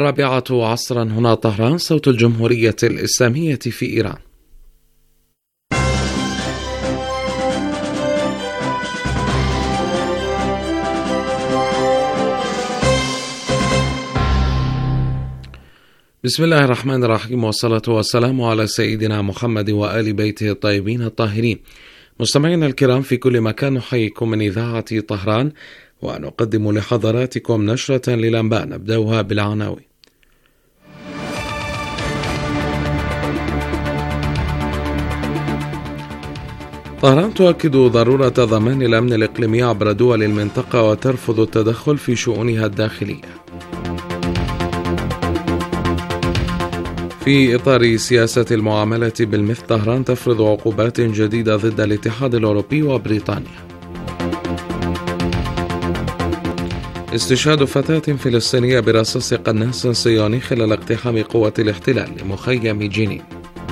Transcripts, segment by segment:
الرابعة عصرا هنا طهران، صوت الجمهورية الإسلامية في إيران. بسم الله الرحمن الرحيم، والصلاة والسلام على سيدنا محمد وآل بيته الطيبين الطاهرين. مستمعينا الكرام في كل مكان، نحييكم من إذاعة طهران ونقدم لحضراتكم نشرة للأنباء نبدأها بالعناوين. طهران تؤكد ضرورة ضمان الأمن الإقليمي عبر دول المنطقة وترفض التدخل في شؤونها الداخلية. في إطار سياسة المعاملة بالمثل، طهران تفرض عقوبات جديدة ضد الاتحاد الأوروبي وبريطانيا. استشهاد فتاة فلسطينية برصاص قناص صهيوني خلال اقتحام قوة الاحتلال لمخيم جنين.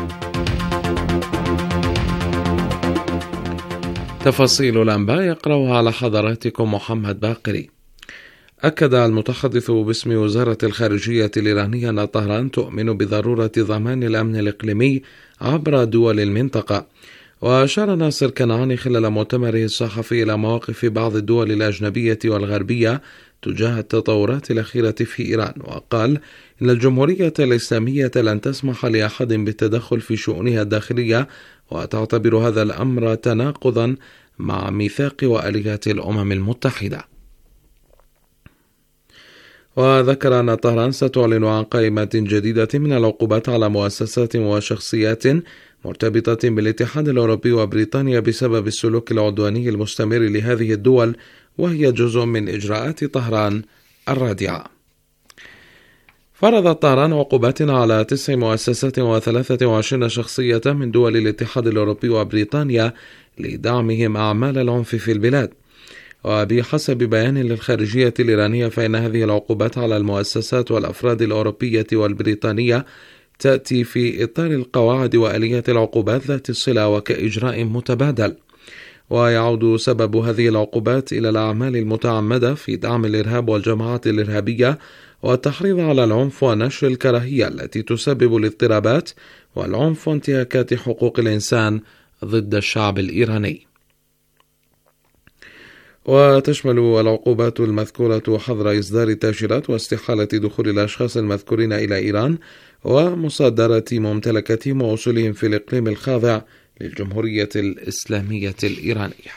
تفاصيل الأنباء يقرأها على حضراتكم محمد باقري. أكد المتحدث باسم وزارة الخارجية الإيرانية أن طهران تؤمن بضرورة ضمان الأمن الإقليمي عبر دول المنطقة. وأشار ناصر كنعاني خلال مؤتمره الصحفي إلى مواقف بعض الدول الأجنبية والغربية تجاه التطورات الأخيرة في إيران، وقال إن الجمهورية الإسلامية لن تسمح لأحد بالتدخل في شؤونها الداخلية، وتعتبر هذا الأمر تناقضا مع ميثاق وآليات الأمم المتحدة. وذكر أن طهران ستعلن عن قائمة جديدة من العقوبات على مؤسسات وشخصيات مرتبطة بالاتحاد الأوروبي وبريطانيا بسبب السلوك العدواني المستمر لهذه الدول، وهي جزء من إجراءات طهران الرادعة. فرضت طهران عقوبات على 9 مؤسسات و23 شخصية من دول الاتحاد الأوروبي وبريطانيا لدعمهم أعمال العنف في البلاد. وبحسب بيان للخارجية الإيرانية، فإن هذه العقوبات على المؤسسات والأفراد الأوروبية والبريطانية تأتي في إطار القواعد وآليات العقوبات ذات الصلة وكإجراء متبادل. ويعود سبب هذه العقوبات إلى الأعمال المتعمدة في دعم الإرهاب والجماعات الإرهابية والتحريض على العنف ونشر الكراهية التي تسبب الاضطرابات والعنف وانتهاكات حقوق الإنسان ضد الشعب الإيراني. وتشمل العقوبات المذكورة حظر إصدار تأشيرات واستحالة دخول الأشخاص المذكورين إلى إيران ومصادرة ممتلكاتهم ووصولهم في الإقليم الخاضع للجمهورية الإسلامية الإيرانية.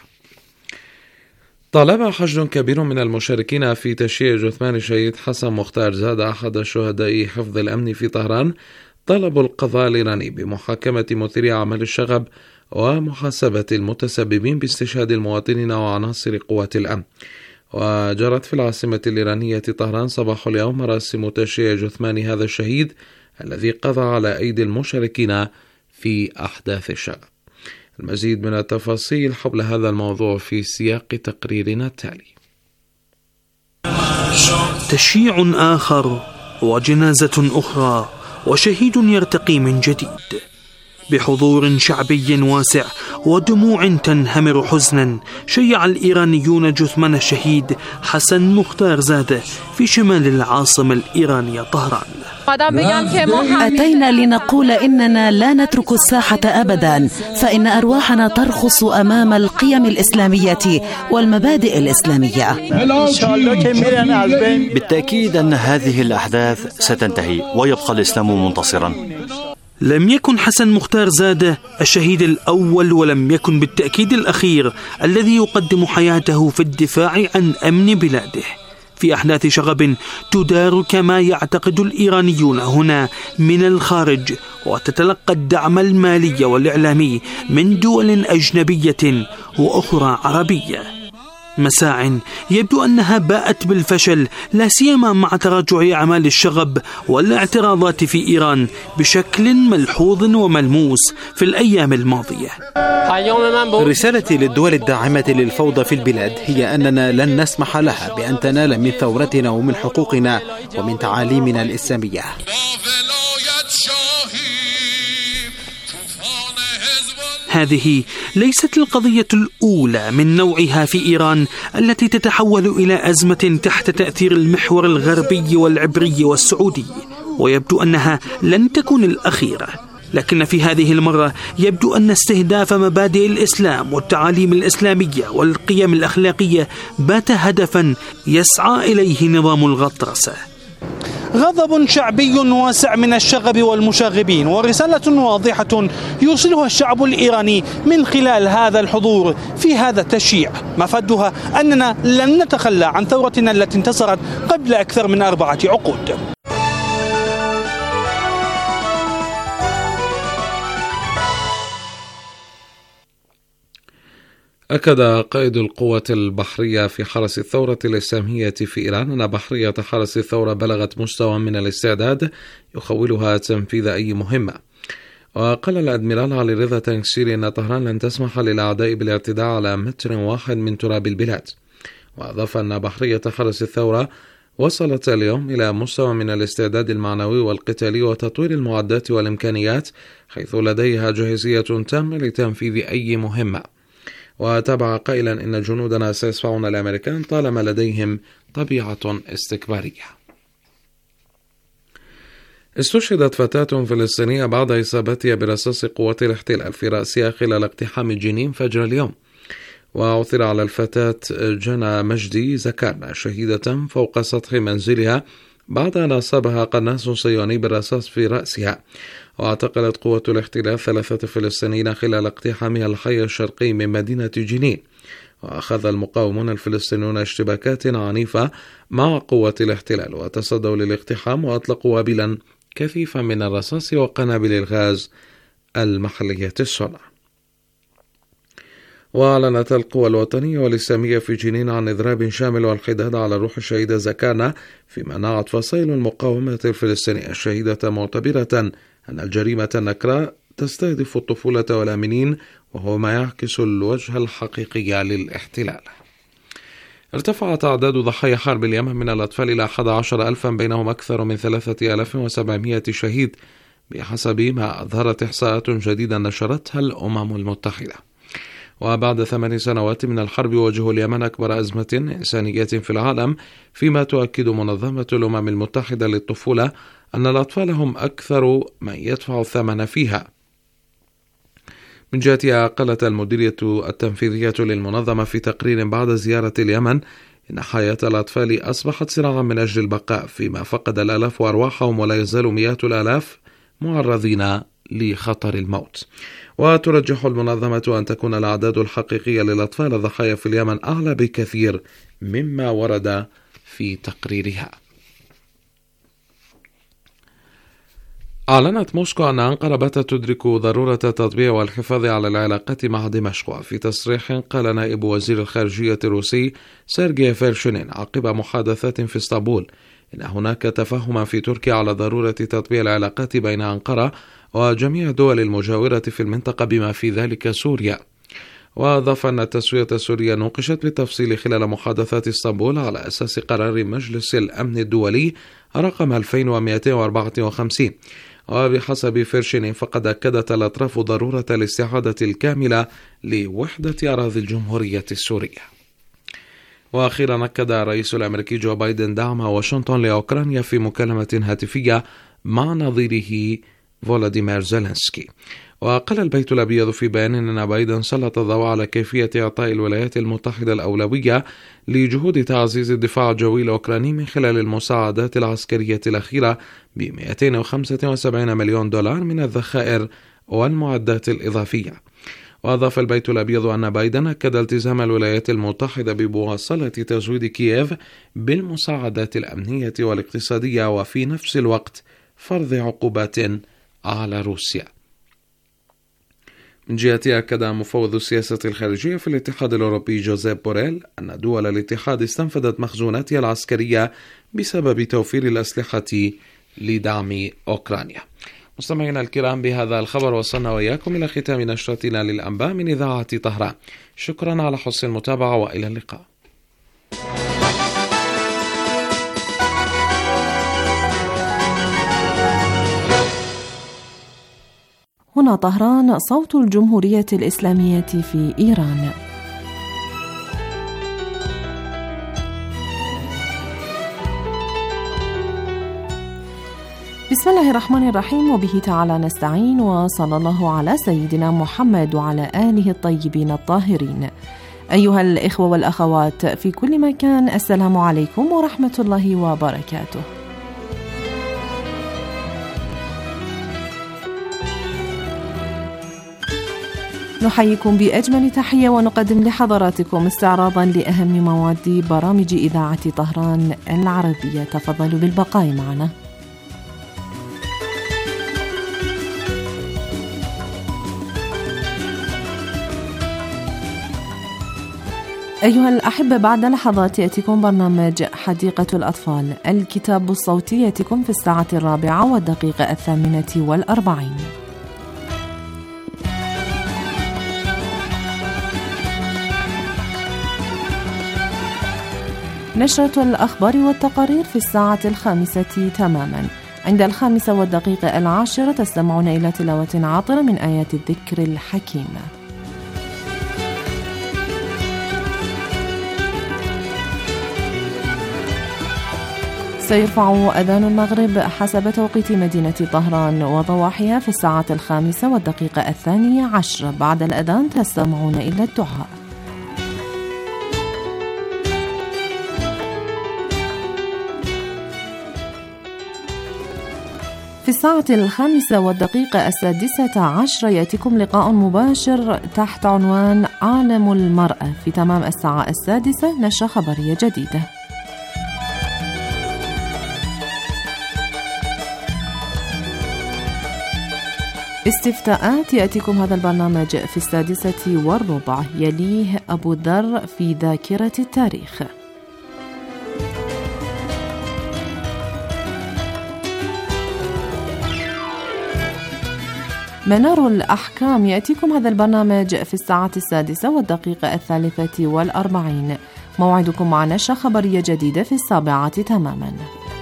طالب حشد كبير من المشاركين في تشييع جثمان الشهيد حسن مختار زادة أحد شهداء حفظ الأمن في طهران طلبوا القضاء الإيراني بمحاكمة مثيري أعمال الشغب ومحاسبة المتسببين باستشهاد المواطنين وعناصر قوات الأمن. وجرت في العاصمة الإيرانية طهران صباح اليوم مراسم تشييع جثمان هذا الشهيد الذي قضى على أيدي المشاركين في أحداث الشغب. المزيد من التفاصيل حول هذا الموضوع في سياق تقريرنا التالي. تشييع آخر وجنازة أخرى وشهيد يرتقي من جديد بحضور شعبي واسع ودموع تنهمر حزنا. شيع الإيرانيون جثمان الشهيد حسن مختار زادة في شمال العاصمة الإيرانية طهران. أتينا لنقول إننا لا نترك الساحة أبدا، فإن أرواحنا ترخص أمام القيم الإسلامية والمبادئ الإسلامية. بالتأكيد أن هذه الأحداث ستنتهي ويبقى الإسلام منتصرا. لم يكن حسن مختار زادة الشهيد الأول، ولم يكن بالتأكيد الأخير الذي يقدم حياته في الدفاع عن أمن بلاده في أحداث شغب تدار كما يعتقد الإيرانيون هنا من الخارج، وتتلقى الدعم المالي والإعلامي من دول أجنبية وأخرى عربية. مساع يبدو أنها باءت بالفشل، لا سيما مع تراجع أعمال الشغب والاعتراضات في إيران بشكل ملحوظ وملموس في الأيام الماضية. رسالتي للدول الداعمة للفوضى في البلاد هي أننا لن نسمح لها بأن تنال من ثورتنا ومن حقوقنا ومن تعاليمنا الإسلامية. هذه ليست القضية الأولى من نوعها في إيران التي تتحول إلى أزمة تحت تأثير المحور الغربي والعبري والسعودي، ويبدو أنها لن تكون الأخيرة. لكن في هذه المرة يبدو أن استهداف مبادئ الإسلام والتعاليم الإسلامية والقيم الأخلاقية بات هدفا يسعى إليه نظام الغطرسة. غضب شعبي واسع من الشغب والمشاغبين، ورسالة واضحة يوصلها الشعب الإيراني من خلال هذا الحضور في هذا التشييع، مفادها أننا لن نتخلى عن ثورتنا التي انتصرت قبل أكثر من 4 عقود. أكد قائد القوات البحرية في حرس الثورة الإسلامية في إيران أن بحرية حرس الثورة بلغت مستوى من الاستعداد يخولها تنفيذ أي مهمة. وقال الأدميرال علي رضا تنكسيري أن طهران لن تسمح للأعداء بالاعتداء على متر واحد من تراب البلاد. وأضاف أن بحرية حرس الثورة وصلت اليوم إلى مستوى من الاستعداد المعنوي والقتالي وتطوير المعدات والإمكانيات، حيث لديها جاهزية تامة لتنفيذ أي مهمة. وتابع قائلا إن جنودنا سيصفعون الأمريكان طالما لديهم طبيعة استكبارية. استشهدت فتاة فلسطينية بعد إصابتها برصاص قوات الاحتلال في رأسها خلال اقتحام جنين فجر اليوم. وعثر على الفتاة جنى مجدي زكارنا شهيدة فوق سطح منزلها بعد أن أصابها قناص صهيوني بالرصاص في رأسها. واعتقلت قوة الاحتلال 3 فلسطينيين خلال اقتحامها الحي الشرقي من مدينة جنين. وأخذ المقاومون الفلسطينيون اشتباكات عنيفة مع قوة الاحتلال وتصدوا للاقتحام وأطلقوا وابلا كثيفا من الرصاص وقنابل الغاز المحلية الصنع. وأعلنت القوى الوطنية والإسلامية في جنين عن إضراب شامل والحداد على روح الشهيدة زكارنا، فيما نعت فصائل المقاومة الفلسطينية الشهيدة معتبرة أن الجريمة النكراء تستهدف الطفولة والآمنين، وهو ما يعكس الوجه الحقيقي للاحتلال. ارتفعت أعداد ضحايا حرب اليمن من الأطفال إلى 11,000 بينهم أكثر من 3,700 شهيد بحسب ما أظهرت إحصاءات جديدة نشرتها الأمم المتحدة. وبعد 8 سنوات من الحرب يواجه اليمن أكبر أزمة إنسانية في العالم، فيما تؤكد منظمة الأمم المتحدة للطفولة أن الأطفال هم أكثر من يدفع الثمن فيها. من جهتها قالت المديرية التنفيذية للمنظمة في تقرير بعد زيارة اليمن إن حياة الأطفال أصبحت صراعا من أجل البقاء، فيما فقد الآلاف أرواحهم ولا يزال مئات الآلاف معرضين لخطر الموت. وترجح المنظمة أن تكون الأعداد الحقيقية للأطفال الضحايا في اليمن أعلى بكثير مما ورد في تقريرها. أعلنت موسكو أن أنقرة باتت تدرك ضرورة التطبيع والحفاظ على العلاقات مع دمشق. في تصريح قال نائب وزير الخارجية الروسي سيرجي فيرشينين عقب محادثات في اسطنبول إن هناك تفاهما في تركيا على ضرورة تطبيع العلاقات بين أنقرة وجميع الدول المجاورة في المنطقة بما في ذلك سوريا. وأضاف أن التسوية السورية نوقشت بالتفصيل خلال محادثات اسطنبول على أساس قرار مجلس الأمن الدولي رقم 2254. وبحسب فيرشين فقد أكدت الأطراف ضرورة الاستعادة الكاملة لوحدة أراضي الجمهورية السورية. وأخيرا أكد الرئيس الأمريكي جو بايدن دعم واشنطن لأوكرانيا في مكالمة هاتفية مع نظيره فولاديمير زيلينسكي. وقال البيت الأبيض في بيان أن بايدن سلط الضوء على كيفية إعطاء الولايات المتحدة الأولوية لجهود تعزيز الدفاع الجوي الأوكراني من خلال المساعدات العسكرية الأخيرة ب $275 مليون من الذخائر والمعدات الإضافية. وأضاف البيت الأبيض أن بايدن أكد التزام الولايات المتحدة بمواصلة تزويد كييف بالمساعدات الأمنية والاقتصادية، وفي نفس الوقت فرض عقوبات على روسيا. من جهته أكد مفوض السياسة الخارجية في الاتحاد الأوروبي جوزيب بوريل أن دول الاتحاد استنفذت مخزوناتها العسكرية بسبب توفير الأسلحة لدعم أوكرانيا. مستمعينا الكرام، بهذا الخبر وصلنا وإياكم إلى ختام نشرتنا للأنباء من إذاعة طهران. شكرا على حسن المتابعة وإلى اللقاء. هنا طهران، صوت الجمهورية الإسلامية في إيران. بسم الله الرحمن الرحيم، وبه تعالى نستعين، وصلى الله على سيدنا محمد وعلى آله الطيبين الطاهرين. أيها الإخوة والأخوات في كل مكان، السلام عليكم ورحمة الله وبركاته. نحييكم بأجمل تحية ونقدم لحضراتكم استعراضا لأهم مواد برامج إذاعة طهران العربية. تفضلوا بالبقاء معنا. أيها الأحبة، بعد لحظات يأتيكم برنامج حديقة الأطفال، الكتاب الصوتي يأتيكم في الساعة 4:48. نشرة الأخبار والتقارير في الساعة 5 تماما. عند 5:10 تستمعون إلى تلاوة عاطرة من آيات الذكر الحكيم. سيرفع أذان المغرب حسب توقيت مدينة طهران وضواحيها في الساعة 5:12. بعد الأذان تستمعون إلى الدعاء. في الساعة 5:06 يأتيكم لقاء مباشر تحت عنوان عالم المرأة. في تمام الساعة 6 نشرة خبرية جديدة. استفتاءات يأتيكم هذا البرنامج في 6:15. يليه أبو ذر في ذاكرة التاريخ. منار الأحكام يأتيكم هذا البرنامج في الساعة 6:43. موعدكم مع نشرة خبرية جديدة في 7 تماما.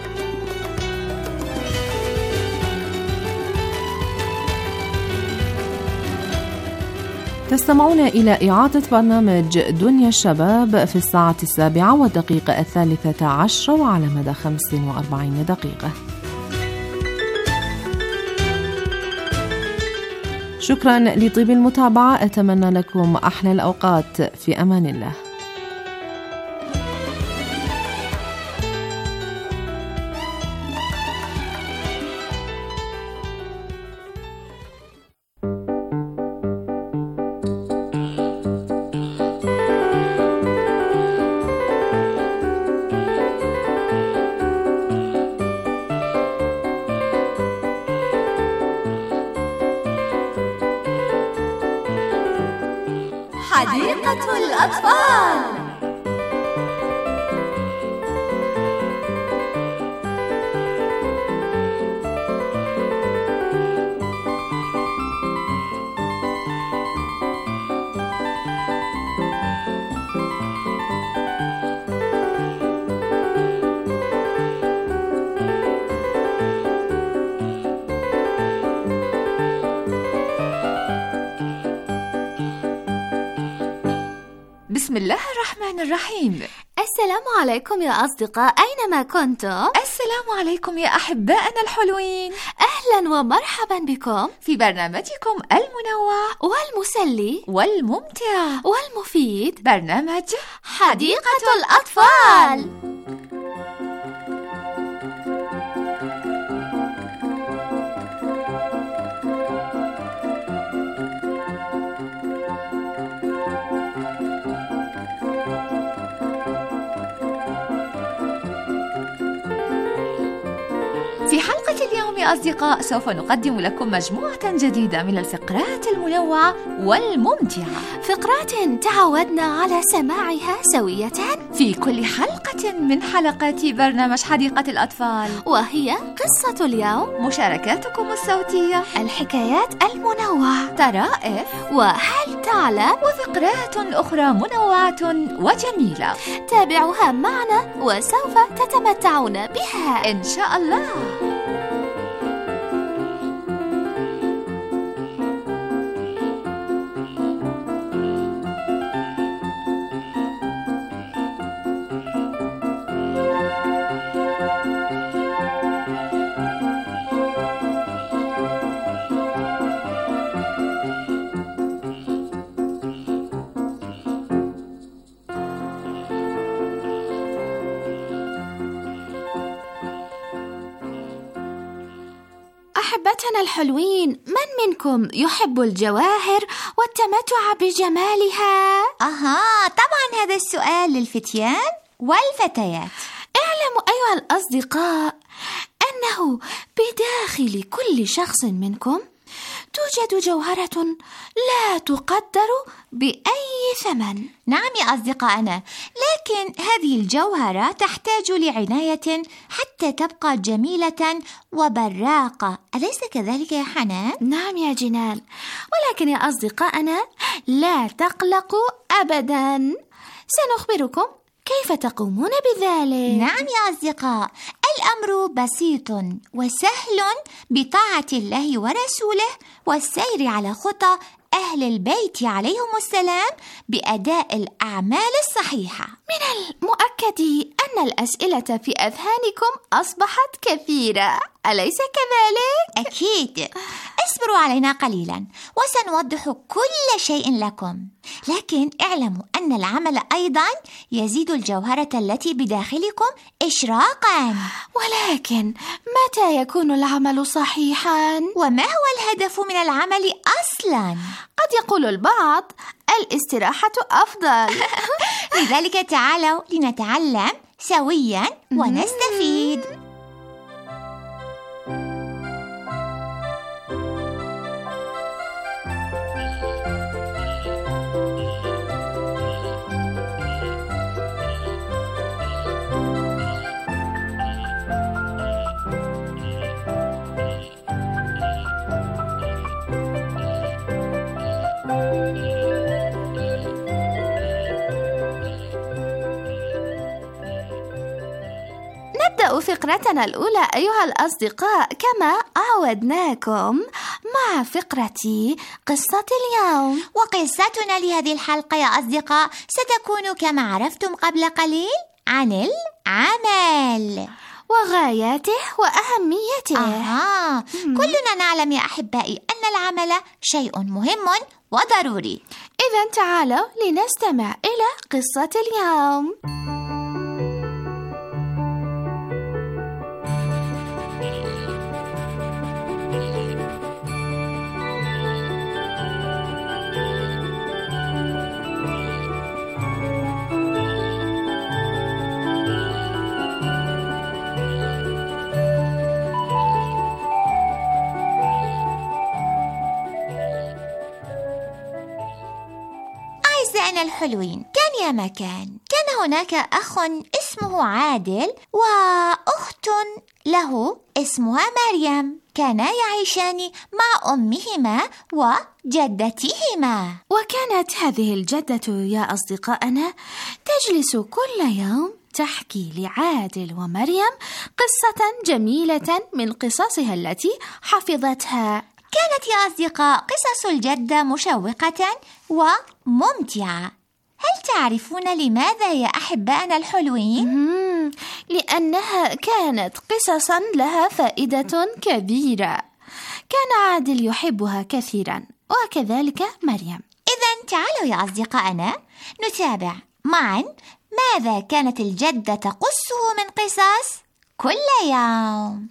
تستمعون إلى إعادة برنامج دنيا الشباب في الساعة 7:13 وعلى مدى 45 دقيقة. شكرا لطيب المتابعة، أتمنى لكم أحلى الأوقات، في أمان الله. حديقة الأطفال. بسم الله الرحمن الرحيم. السلام عليكم يا أصدقاء، أينما كنتم. السلام عليكم يا أحبائنا الحلوين. أهلا ومرحبا بكم في برنامجكم المنوع والمسلي والممتع والمفيد، برنامج حديقة الأطفال. في حلقة اليوم يا أصدقاء سوف نقدم لكم مجموعة جديدة من الفقرات المنوعة والممتعة، فقرات تعودنا على سماعها سوية في كل حلقة من حلقات برنامج حديقة الأطفال، وهي قصة اليوم، مشاركاتكم الصوتية، الحكايات المنوعة، طرائف، وهل تعلم، وفقرات أخرى منوعة وجميلة. تابعوها معنا وسوف تتمتعون بها إن شاء الله. أحبتنا الحلوين، من منكم يحب الجواهر والتمتع بجمالها؟ طبعا هذا السؤال للفتيان والفتيات. اعلموا أيها الأصدقاء أنه بداخل كل شخص منكم توجد جوهرة لا تقدر بأي ثمن. نعم يا أصدقائنا، لكن هذه الجوهرة تحتاج لعناية حتى تبقى جميلة وبراقة، أليس كذلك يا حنان؟ نعم يا جنان، ولكن يا أصدقائنا لا تقلقوا أبدا، سنخبركم كيف تقومون بذلك. نعم يا أصدقاء، الأمر بسيط وسهل بطاعة الله ورسوله والسير على خطى أهل البيت عليهم السلام بأداء الأعمال الصحيحة. من المؤكد أن الأسئلة في أذهانكم أصبحت كثيرة، أليس كذلك؟ أكيد. اصبروا علينا قليلا وسنوضح كل شيء لكم، لكن اعلموا أن العمل أيضا يزيد الجوهرة التي بداخلكم إشراقا. ولكن متى يكون العمل صحيحا؟ وما هو الهدف من العمل أصلا؟ قد يقول البعض الاستراحة أفضل. لذلك تعالوا لنتعلم سويا ونستفيد. نبدأ فقرتنا الأولى أيها الأصدقاء كما عودناكم مع فقرة قصة اليوم. وقصتنا لهذه الحلقة يا أصدقاء ستكون كما عرفتم قبل قليل عن العمل وغاياته وأهميته. كلنا نعلم يا أحبائي أن العمل شيء مهم وضروري. إذن تعالوا لنستمع إلى قصة اليوم. أعزائنا الحلوين، كان يا مكان كان هناك أخ اسمه عادل وأخت له اسمها مريم، كانا يعيشان مع أمهما وجدتهما. وكانت هذه الجدة يا أصدقائنا تجلس كل يوم تحكي لعادل ومريم قصة جميلة من قصصها التي حفظتها. كانت يا أصدقاء قصص الجدة مشوقة وممتعة. هل تعرفون لماذا يا أحبائنا الحلوين؟ لأنها كانت قصصا لها فائدة كبيرة. كان عادل يحبها كثيرا وكذلك مريم. إذن تعالوا يا أصدقائنا نتابع معا ماذا كانت الجدة تقصه من قصص كل يوم.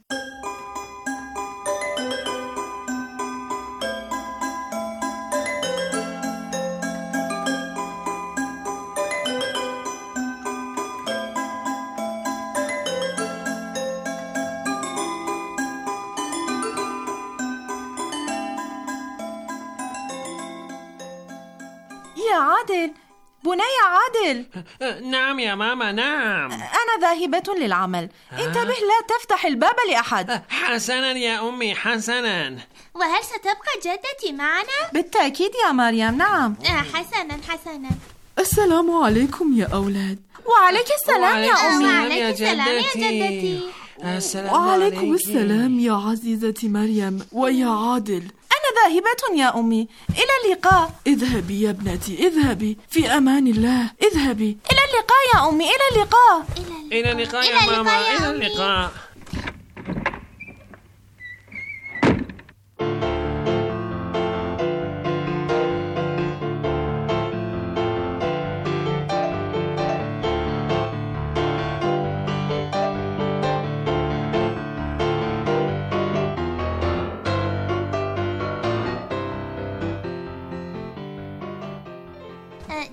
يا عادل، بني عادل. نعم يا ماما، نعم. أنا ذاهبة للعمل، انتبه لا تفتح الباب لأحد. حسنا يا أمي، حسنا. وهل ستبقى جدتي معنا؟ بالتأكيد يا مريم، نعم. حسنا. السلام عليكم يا أولاد. وعليك السلام يا أمي. وعليك السلام يا جدتي. وعليكم السلام يا عزيزتي مريم ويا عادل. أنا ذاهبة يا أمي، إلى اللقاء. اذهبي يا ابنتي، اذهبي في أمان الله، اذهبي. إلى اللقاء يا أمي، إلى اللقاء. إلى اللقاء يا ماما، إلى اللقاء.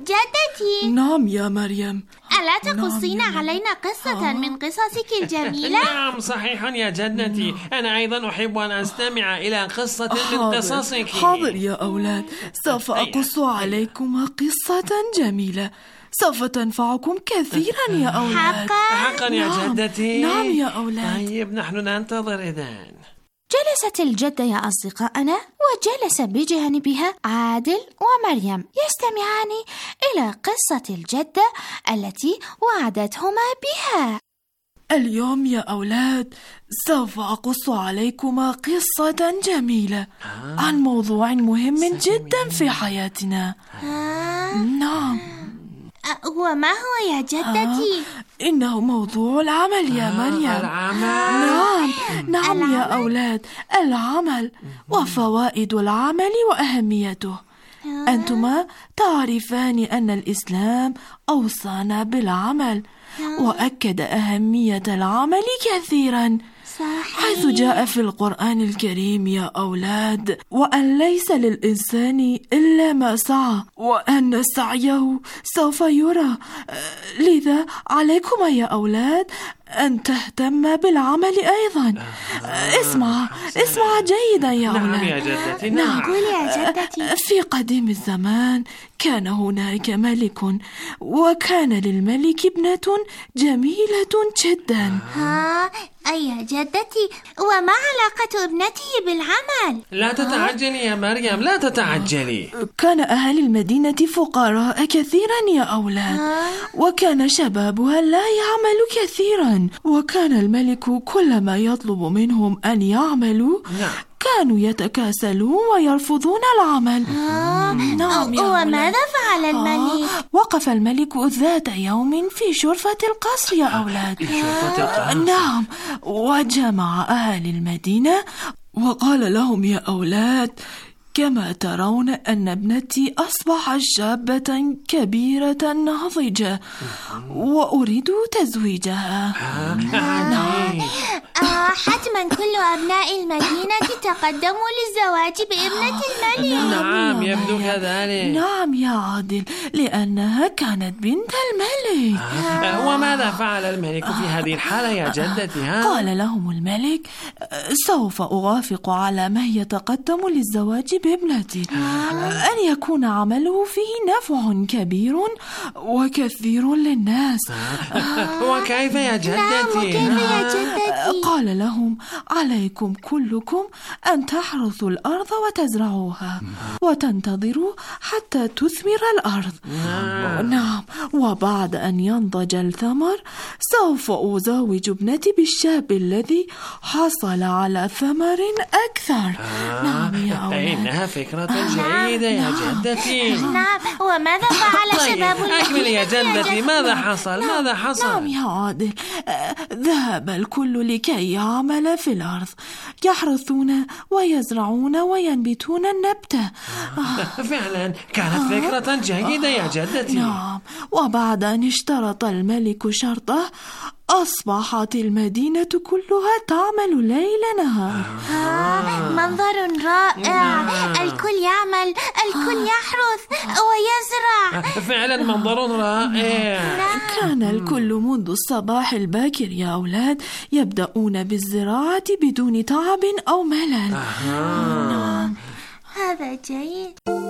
جدتي. نعم يا مريم. ألا تقصين علينا قصة من قصصك الجميلة؟ نعم صحيح يا جدتي، أنا أيضا أحب أن أستمع إلى قصة من قصصك. حاضر يا أولاد، سوف أقص عليكم قصة جميلة سوف تنفعكم كثيرا يا أولاد. حقا يا جدتي. نعم يا أولاد. طيب نحن ننتظر إذن. جلست الجدة يا أصدقائنا، وجلس بجانبها عادل ومريم يستمعان إلى قصة الجدة التي وعدتهما بها. اليوم يا أولاد سوف أقص عليكم قصة جميلة عن موضوع مهم جدا في حياتنا. نعم. وما هو يا جدتي؟ إنه موضوع العمل يا مريم. العمل. نعم يا أولاد، العمل وفوائد العمل وأهميته. أنتما تعرفان أن الإسلام أوصانا بالعمل وأكد أهمية العمل كثيرا، حيث جاء في القرآن الكريم يا أولاد: وأن ليس للإنسان إلا ما سعى وأن سعيه سوف يرى. لذا عليكم يا أولاد أن تهتم بالعمل أيضا. اسمع جيدا يا أولاد. نعم يا جدتي. نعم. قول يا جدتي. في قديم الزمان كان هناك ملك، وكان للملك ابنة جميلة جدا. أي يا جدتي، وما علاقة ابنته بالعمل؟ لا تتعجلي يا مريم، لا تتعجلي. كان أهل المدينة فقراء كثيرا يا أولاد، وكان شبابها لا يعمل كثيرا، وكان الملك كلما يطلب منهم أن يعملوا كانوا يتكاسلون ويرفضون العمل. نعم. وماذا فعل الملك؟ وقف الملك ذات يوم في شرفة القصر يا أولاد. نعم. وجمع أهل المدينة وقال لهم: يا أولاد، كما ترون أن ابنتي أصبحت شابة كبيرة ناضجة وأريد تزويجها. حتما كل أبناء المدينة تقدموا للزواج بابنة الملك. نعم يبدو كذلك. نعم يا عادل، لأنها كانت بنت الملك. وماذا فعل الملك في هذه الحالة يا جدتي؟ قال لهم الملك: سوف أوافق على من يتقدم للزواج بابنتي أن يكون عمله فيه نفع كبير وكثير للناس. وكيف يا جدتي؟ قال لهم: عليكم كلكم أن تحرثوا الأرض وتزرعوها وتنتظروا حتى تثمر الأرض. نعم. وبعد أن ينضج الثمر سوف أزوج ابنتي بالشاب الذي حصل على ثمر أكثر. نعم يا أولاد. إنها فكرة جيدة يا جدتي. نعم. وماذا فعل شباب المدينة؟ أكمل يا جدتي، ماذا حصل؟ نعم يا عادل، ذهب الكل لكي يعمل في الأرض، يحرثون ويزرعون وينبتون النبتة. فعلا كانت فكرة جيدة يا جدتي. نعم. وبعد أن اشترط الملك شرطه أصبحت المدينة كلها تعمل ليل نهار. منظر رائع. الكل يعمل، الكل يحرث ويزرع. فعلا منظر رائع. كان الكل منذ الصباح الباكر يا أولاد يبدأون بالزراعة بدون تعب أو ملل. نعم. هذا جيد.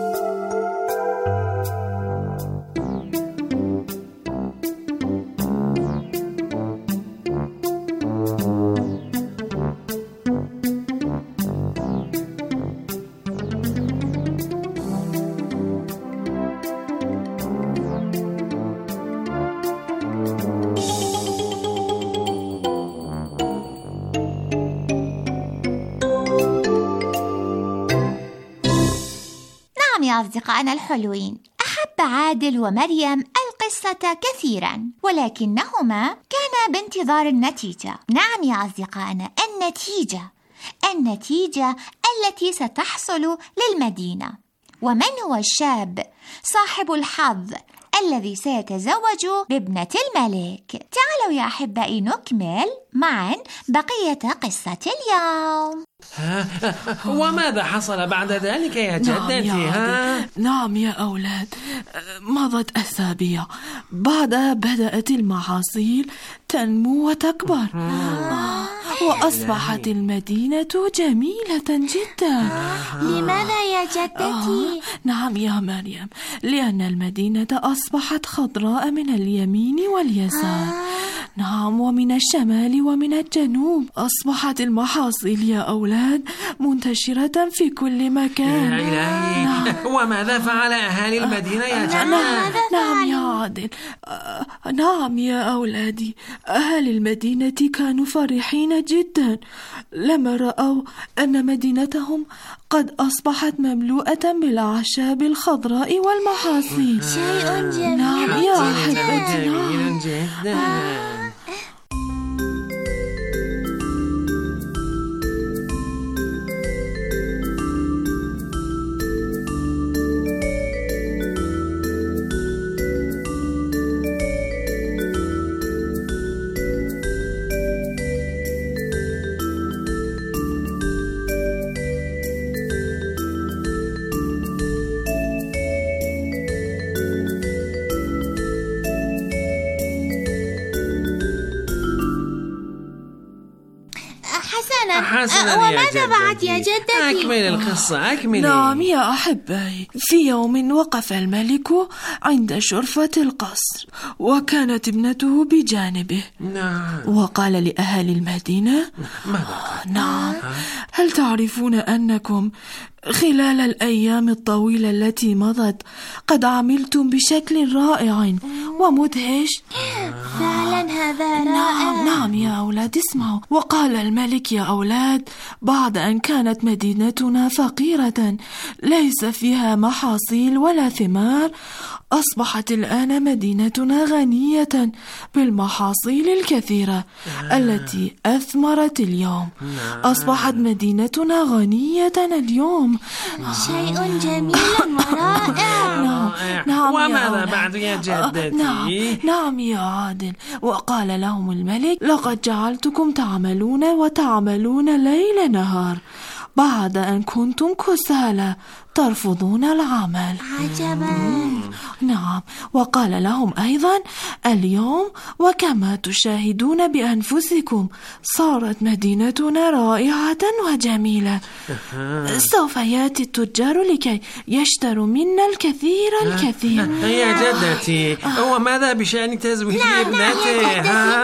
يا أصدقائنا الحلوين، أحب عادل ومريم القصة كثيرا، ولكنهما كانا بانتظار النتيجة. نعم يا أصدقائنا، النتيجة التي ستحصل للمدينة. ومن هو الشاب صاحب الحظ الذي سيتزوج بابنة الملك. تعالوا يا أحبائي نكمل معا بقية قصة اليوم. وماذا حصل بعد ذلك يا جدتي؟ نعم يا أولاد، مضت أسابيع بعدها بدأت المحاصيل تنمو وتكبر، وأصبحت المدينة جميلة جدا. لماذا يا جدتي؟ نعم يا مريم، لأن المدينة أصبحت خضراء من اليمين واليسار. نعم، ومن الشمال ومن الجنوب. أصبحت المحاصيل يا أولاد منتشرة في كل مكان. يا إلهي، نعم. وماذا فعل أهالي المدينة يا جدتي؟ نعم يا عادل، نعم يا أولادي، أهل المدينة كانوا فرحين جدا لما رأوا أن مدينتهم قد أصبحت مملوءة بالأعشاب الخضراء والمحاصيل. شيء جميل. نعم يا أحبتي، جميل جدا. حسنا، وماذا بعد يا جدتي؟ أكمل القصة، أكمل. نعم يا أحبائي، في يوم وقف الملك عند شرفة القصر، وكانت ابنته بجانبه. نعم. وقال لأهل المدينة: نعم، هل تعرفون أنكم خلال الأيام الطويلة التي مضت قد عملتم بشكل رائع ومدهش؟ فعلا هذا رائع. نعم يا أولاد، اسمعوا. وقال الملك: يا أولاد، بعد أن كانت مدينتنا فقيرة ليس فيها محاصيل ولا ثمار، أصبحت الآن مدينتنا غنية بالمحاصيل الكثيرة التي أثمرت اليوم. أصبحت مدينتنا غنية اليوم. شيء جميل ورائع. نعم. وماذا بعد يا جدتي؟ نعم يا عادل. وقال لهم الملك: لقد جعلتكم تعملون ليل نهار بعد أن كنتم كسالى ترفضون العمل. عجبا. نعم. وقال لهم أيضا: اليوم وكما تشاهدون بأنفسكم صارت مدينتنا رائعة وجميلة. سوف يأتي التجار لكي يشتروا منا الكثير. يا جدتي، وماذا بشأن تزويج ابنته؟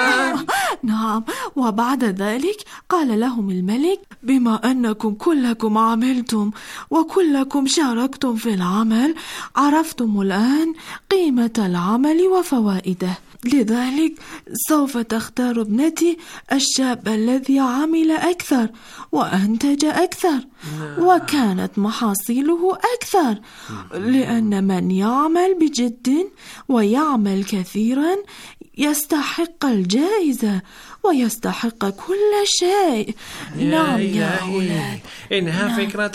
نعم. وبعد ذلك قال لهم الملك: بما أنكم كلكم عملتم وكلكم شاركتم في العمل، عرفتم الآن قيمة العمل وفوائده، لذلك سوف تختار ابنتي الشاب الذي عمل أكثر وأنتج أكثر وكانت محاصيله أكثر، لأن من يعمل بجد ويعمل كثيرا يستحق الجائزة ويستحق كل شيء. نعم يا أولاد، إنها فكرة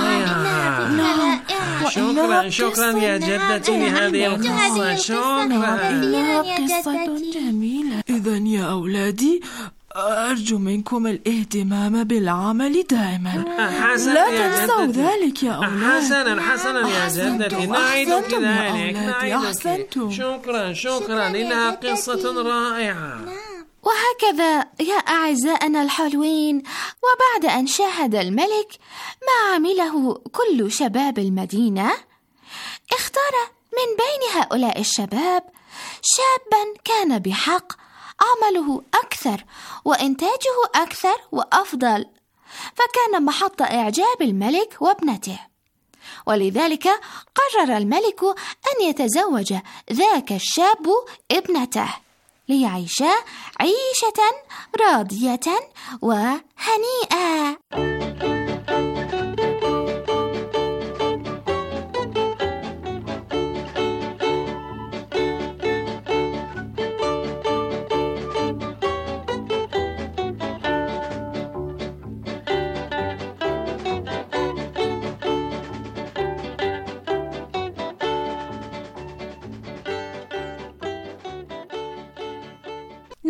رائعة. شكرا يا جدتي لهذه القصة. شكرا. قصة جميلة. إذن يا أولادي، أرجو منكم الاهتمام بالعمل دائما. لا تنسوا ذلك يا أولاد. حسنا يا جدتي، نعيدك ذلك. أحسنتم. شكرا، إنها قصة رائعة. وهكذا يا أعزائنا الحلوين، وبعد أن شاهد الملك ما عمله كل شباب المدينة، اختار من بين هؤلاء الشباب شابا كان بحق عمله أكثر وإنتاجه أكثر وأفضل، فكان محط إعجاب الملك وابنته. ولذلك قرر الملك أن يتزوج ذاك الشاب ابنته ليعيشا عيشة راضية وهنيئة.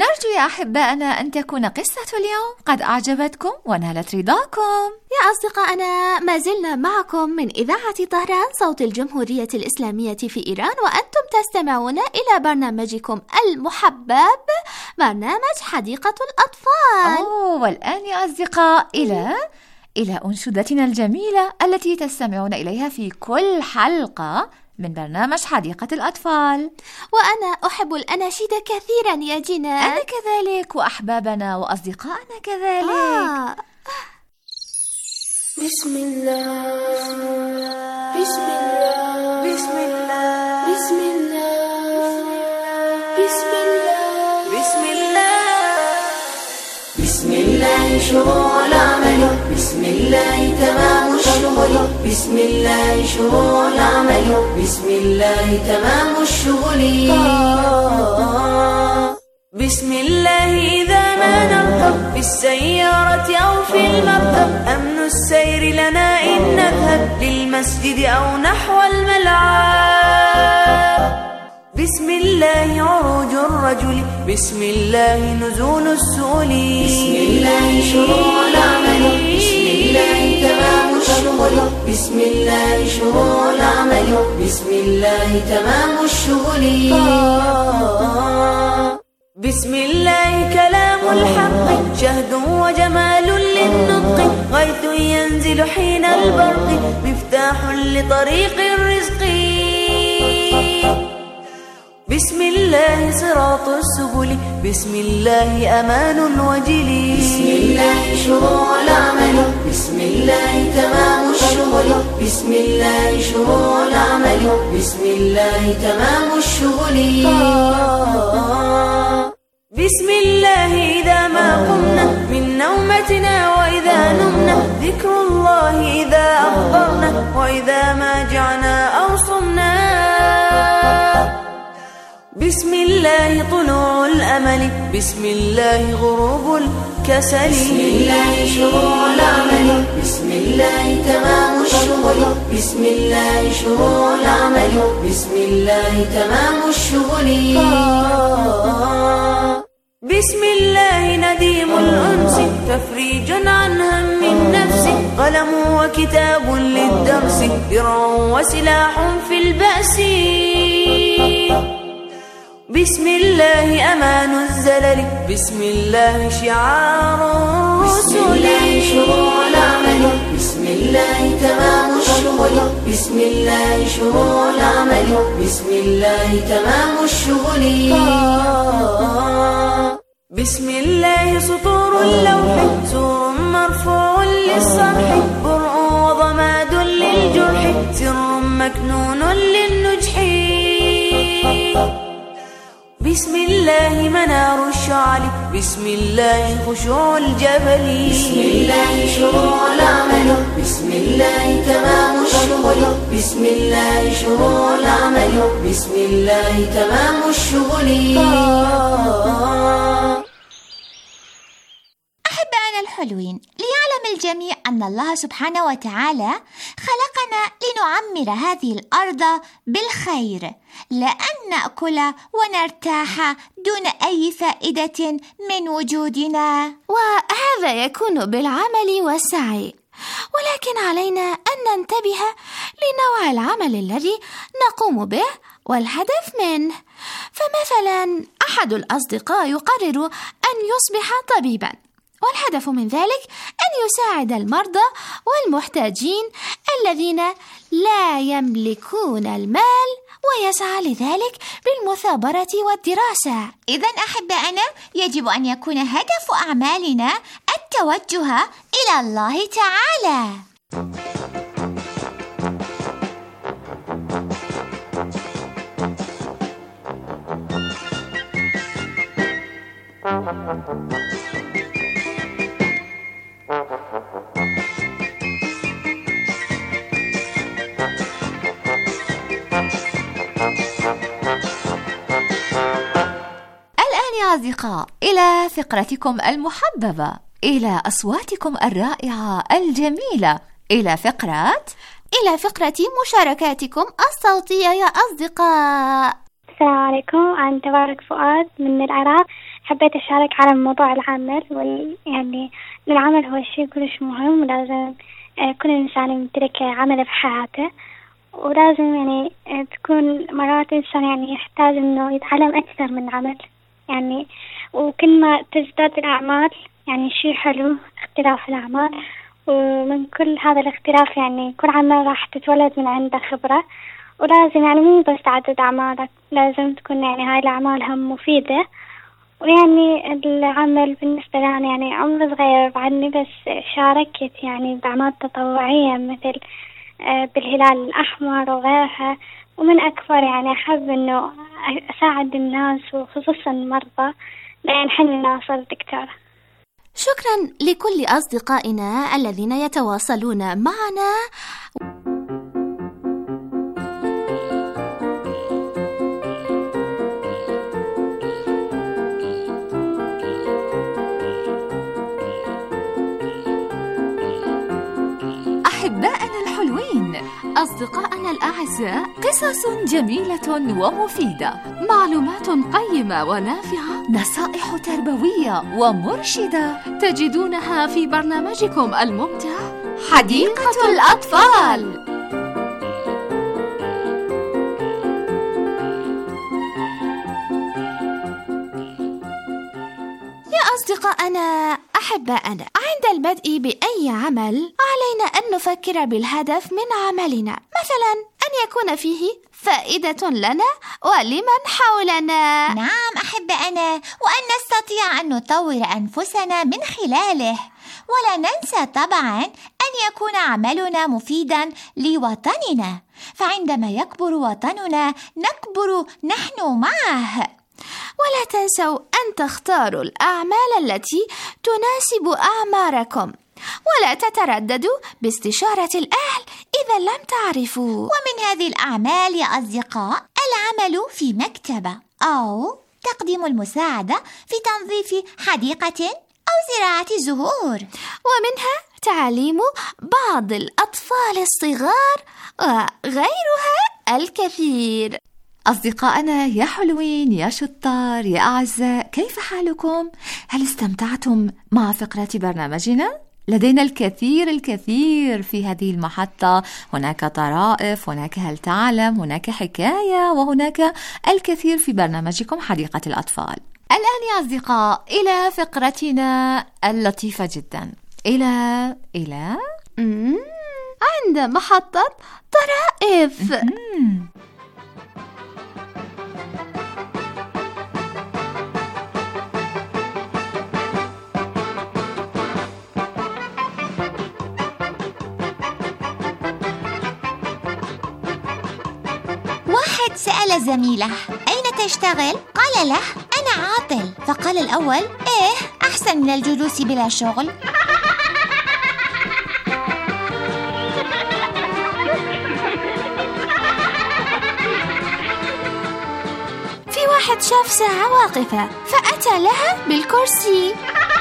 نرجو يا أحبائنا أن تكون قصة اليوم قد أعجبتكم ونالت رضاكم. يا أصدقائنا، ما زلنا معكم من إذاعة طهران صوت الجمهورية الإسلامية في إيران، وأنتم تستمعون إلى برنامجكم المحبب، برنامج حديقة الأطفال. والآن يا أصدقاء إلى أنشودتنا الجميلة التي تستمعون إليها في كل حلقة من برنامج حديقة الأطفال. وأنا أحب الأناشيد كثيرا يا جنان. أنا كذلك، وأحبابنا وأصدقائنا كذلك. بسم الله بسم الله بسم الله بسم الله بسم الله بسم الله بسم الله شروع العمل، بسم الله تمام الشغل، بسم الله شروع العمل، بسم الله تمام الشغل. بسم الله إذا ما نركب في السيارة أو في المركب، أمن السير لنا إن نذهب للمسجد أو نحو الملعب. بسم الله عروج الرجل، بسم الله نزول السؤل، بسم الله شروع العمل، بسم الله تمام الشغل، بسم الله شروع العمل، بسم الله تمام الشغل. بسم الله كلام الحق، شهد وجمال للنطق، غيث ينزل حين البرق، مفتاح لطريق الرزق. بسم الله صراط السبل، بسم الله أمان الوجل، بسم الله شروع العمل، بسم الله تمام الشغل، بسم الله شروع العمل، بسم الله تمام الشغل. بسم الله إذا ما قمنا من نومتنا وإذا نمنا، ذكر الله إذا أخبرنا وإذا ما جعنا أو صمنا. بسم الله طلوع الأمل، بسم الله غروب الكسل، بسم الله شروع العمل، بسم الله تمام الشغل، بسم الله شروع العمل، بسم الله تمام الشغل. بسم الله نديم الأنس، تفريج عن هم النفس، قلم وكتاب للدرس، درع وسلاح في البأس. بسم الله أمان الزلل، بسم الله شعار الرسل، بسم الله شروع العمل، بسم الله تمام الشغل، بسم الله شروع العمل، بسم الله تمام الشغل. بسم الله سطور اللوح، سور مرفوع للصرح، برء وضماد للجرح، سر مكنون للنجح. بسم الله منار الشعل، بسم الله خشوع الجبل، بسم الله شروع العمل، بسم الله تمام الشغل، بسم الله شروع العمل، بسم الله تمام الشغل. أحبائنا الحلوين، ليعلم الجميع أن الله سبحانه وتعالى خلقنا لنعمر هذه الأرض بالخير، لأن نأكل ونرتاح دون أي فائدة من وجودنا، وهذا يكون بالعمل والسعي، ولكن علينا أن ننتبه لنوع العمل الذي نقوم به والهدف منه. فمثلا أحد الأصدقاء يقرر أن يصبح طبيبا، والهدف من ذلك أن يساعد المرضى والمحتاجين الذين لا يملكون المال، ويسعى لذلك بالمثابرة والدراسة. إذن أحبائنا، يجب أن يكون هدف أعمالنا التوجه إلى الله تعالى. أصدقاء، إلى فقرتكم المحببة، إلى أصواتكم الرائعة الجميلة، إلى فقرة مشاركاتكم الصوتية يا أصدقاء. السلام عليكم، أنا تبارك فؤاد من العراق. حبيت أشارك على موضوع العمل يعني العمل هو شيء كلش مهم، ولازم كل إنسان يمتلك عمله في حياته، ولازم يعني تكون مرات إنسان يعني يحتاج إنه يتعلم أكثر من عمل يعني، وكل ما تزداد الأعمال يعني شيء حلو اختلاف الأعمال، ومن كل هذا الاختلاف يعني كل عمل راح تتولد من عنده خبرة، ولازم يعني مو بس تعدد أعمالك، لازم تكون يعني هاي الأعمال هم مفيدة. ويعني العمل بالنسبة لي أنا يعني عمر صغير بعدني، بس شاركت يعني بأعمال تطوعية مثل بالهلال الأحمر وغيرها، ومن أكبر يعني أحب إنه أساعد الناس وخصوصا المرضى لأن حن ناصر الدكتورة. شكرا لكل أصدقائنا الذين يتواصلون معنا. أحبائنا الحلوين، أصدقائنا الأعزاء، قصص جميلة ومفيدة، معلومات قيمة ونافعة، نصائح تربوية ومرشدة تجدونها في برنامجكم الممتع حديقة الأطفال. أصدقائنا أحبائنا، عند البدء بأي عمل علينا أن نفكر بالهدف من عملنا، مثلا أن يكون فيه فائدة لنا ولمن حولنا. نعم أحبائنا، وأن نستطيع أن نطور أنفسنا من خلاله، ولا ننسى طبعا أن يكون عملنا مفيدا لوطننا، فعندما يكبر وطننا نكبر نحن معه. ولا تنسوا أن تختاروا الأعمال التي تناسب أعماركم، ولا تترددوا باستشارة الأهل إذا لم تعرفوا. ومن هذه الأعمال يا أصدقاء العمل في مكتبة أو تقديم المساعدة في تنظيف حديقة أو زراعة زهور، ومنها تعليم بعض الأطفال الصغار وغيرها الكثير. أصدقائنا يا حلوين يا شطار يا أعزاء، كيف حالكم؟ هل استمتعتم مع فقرة برنامجنا؟ لدينا الكثير في هذه المحطة، هناك طرائف، هناك هل تعلم، هناك حكاية، وهناك الكثير في برنامجكم حديقة الأطفال. الآن يا أصدقاء إلى فقرتنا اللطيفة جدا، إلى عند محطة طرائف. واحد سأل زميله أين تشتغل؟ قال له أنا عاطل. فقال الأول إيه أحسن من الجلوس بلا شغل. في واحد شاف ساعة واقفة فأتى لها بالكرسي.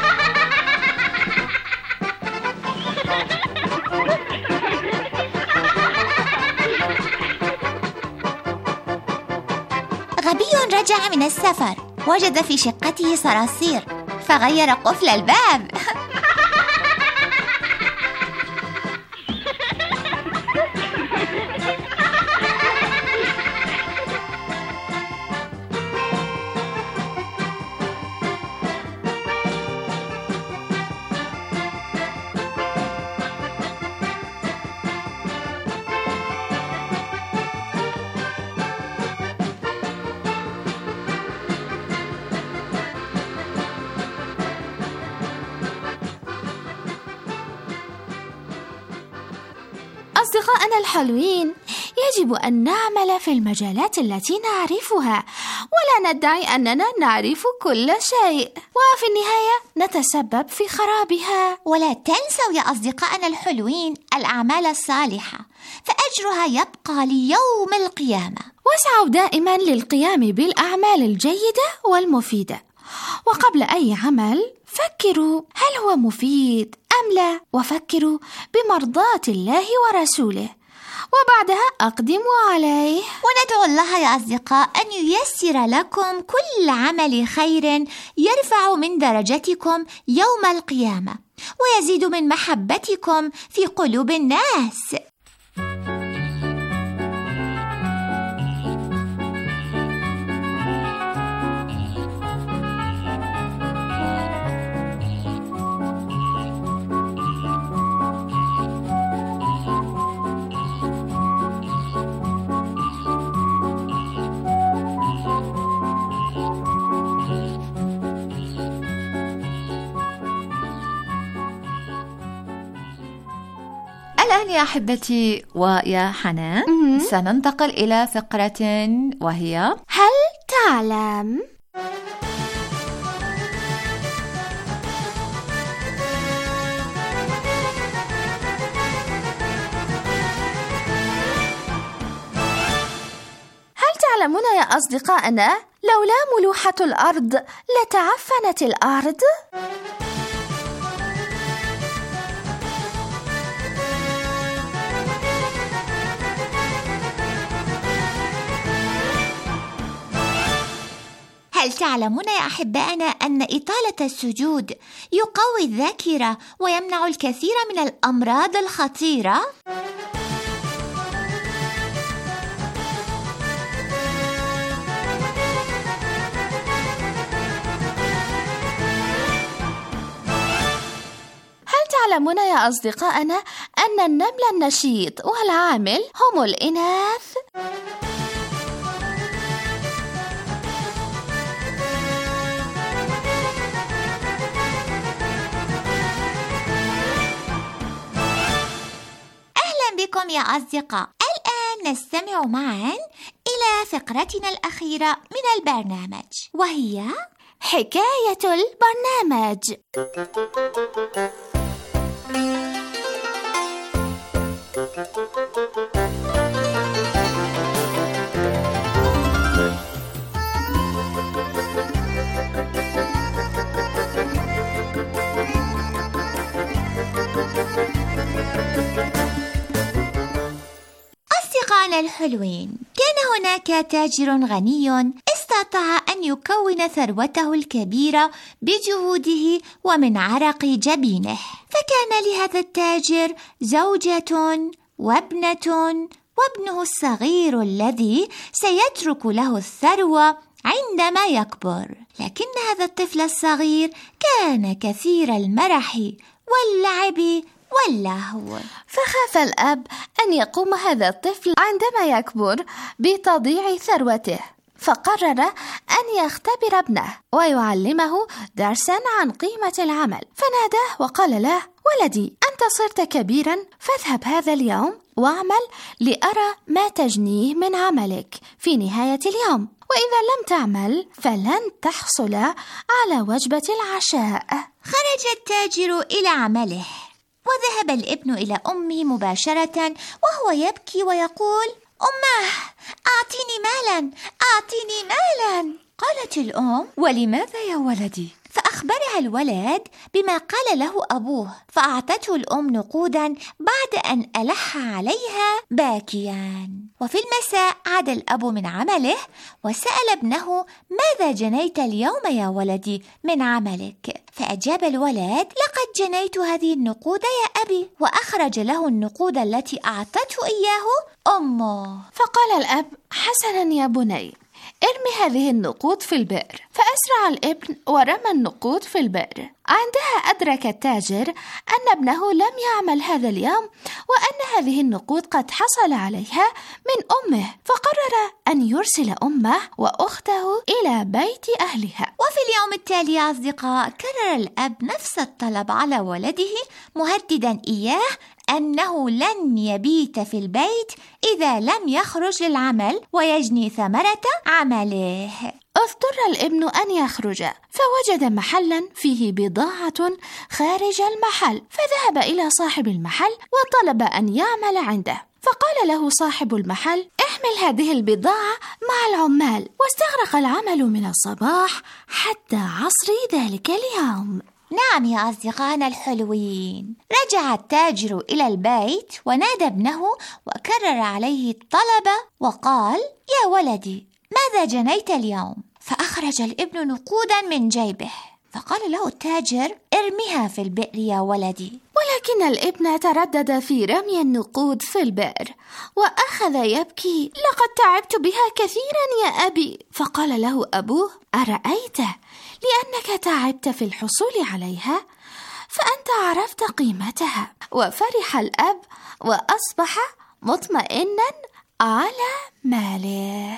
غبي رجع من السفر، وجد في شقته صراصير فغير قفل الباب. أصدقائنا الحلوين، يجب أن نعمل في المجالات التي نعرفها، ولا ندعي أننا نعرف كل شيء، وفي النهاية نتسبب في خرابها. ولا تنسوا يا أصدقائنا الحلوين الأعمال الصالحة، فأجرها يبقى ليوم القيامة. واسعوا دائما للقيام بالأعمال الجيدة والمفيدة، وقبل أي عمل فكروا هل هو مفيد أم لا، وفكروا بمرضاة الله ورسوله، وبعدها أقدموا عليه. وندعو الله يا أصدقاء أن ييسر لكم كل عمل خير يرفع من درجتكم يوم القيامة ويزيد من محبتكم في قلوب الناس. الآن يا أحبتي ويا حنان سننتقل إلى فقرة وهي هل تعلم؟ هل تعلمون يا أصدقائنا لولا ملوحة الأرض لتعفنت الأرض؟ هل تعلمون يا أحبائنا أن إطالة السجود يقوي الذاكرة ويمنع الكثير من الأمراض الخطيرة؟ هل تعلمون يا أصدقائنا أن النمل النشيط والعامل هم الإناث؟ بكم يا أصدقاء. الآن نستمع معا إلى فقرتنا الأخيرة من البرنامج وهي حكاية البرنامج. أصدقائنا الحلوين، كان هناك تاجر غني استطاع أن يكون ثروته الكبيرة بجهوده ومن عرق جبينه. فكان لهذا التاجر زوجة وابنة وابنه الصغير الذي سيترك له الثروة عندما يكبر. لكن هذا الطفل الصغير كان كثير المرح واللعب واللهو، فخاف الأب أن يقوم هذا الطفل عندما يكبر بتضييع ثروته، فقرر أن يختبر ابنه ويعلمه درسا عن قيمة العمل. فناداه وقال له: ولدي، أنت صرت كبيرا، فاذهب هذا اليوم واعمل لأرى ما تجنيه من عملك في نهاية اليوم، وإذا لم تعمل فلن تحصل على وجبة العشاء. خرج التاجر إلى عمله، وذهب الابن إلى أمه مباشرة وهو يبكي ويقول: أمه، أعطيني مالا. قالت الأم: ولماذا يا ولدي؟ فأخبرها الولد بما قال له أبوه، فأعطته الأم نقودا بعد أن ألح عليها باكيا. وفي المساء عاد الأب من عمله وسأل ابنه: ماذا جنيت اليوم يا ولدي من عملك؟ فأجاب الولد: لقد جنيت هذه النقود يا أبي. وأخرج له النقود التي أعطته إياه أمه. فقال الأب: حسنا يا بني، ارمي هذه النقود في البئر. فأسرع الابن ورمى النقود في البئر. عندها أدرك التاجر أن ابنه لم يعمل هذا اليوم، وأن هذه النقود قد حصل عليها من أمه، فقرر أن يرسل أمه وأخته إلى بيت أهلها. وفي اليوم التالي يا أصدقاء، كرر الأب نفس الطلب على ولده، مهددا إياه أنه لن يبيت في البيت إذا لم يخرج للعمل ويجني ثمرة عمله. اضطر الابن أن يخرج، فوجد محلا فيه بضاعة خارج المحل، فذهب إلى صاحب المحل وطلب أن يعمل عنده. فقال له صاحب المحل: احمل هذه البضاعة مع العمال. واستغرق العمل من الصباح حتى عصر ذلك اليوم. نعم يا أصدقائنا الحلوين. رجع التاجر إلى البيت ونادى ابنه وكرر عليه الطلب وقال: يا ولدي، ماذا جنيت اليوم؟ فأخرج الابن نقودا من جيبه، فقال له التاجر: ارميها في البئر يا ولدي. ولكن الابن تردد في رمي النقود في البئر وأخذ يبكي: لقد تعبت بها كثيرا يا أبي. فقال له أبوه: أرأيت؟ لأنك تعبت في الحصول عليها فأنت عرفت قيمتها. وفرح الأب وأصبح مطمئنا على ماله.